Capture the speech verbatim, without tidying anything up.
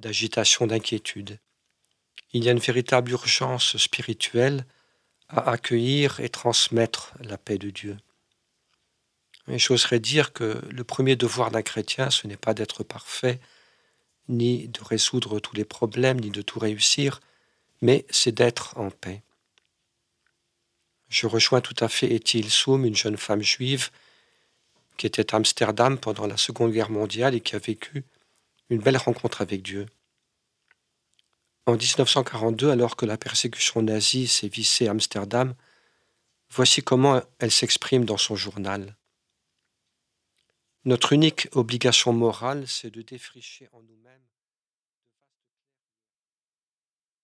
d'agitation, d'inquiétude. Il y a une véritable urgence spirituelle à accueillir et transmettre la paix de Dieu. Et j'oserais dire que le premier devoir d'un chrétien, ce n'est pas d'être parfait, ni de résoudre tous les problèmes, ni de tout réussir, mais c'est d'être en paix. Je rejoins tout à fait Etty Hillesum, une jeune femme juive qui était à Amsterdam pendant la Seconde Guerre mondiale et qui a vécu une belle rencontre avec Dieu. En dix-neuf cent quarante-deux, alors que la persécution nazie sévissait à Amsterdam, voici comment elle s'exprime dans son journal. Notre unique obligation morale, c'est de défricher en nous-mêmes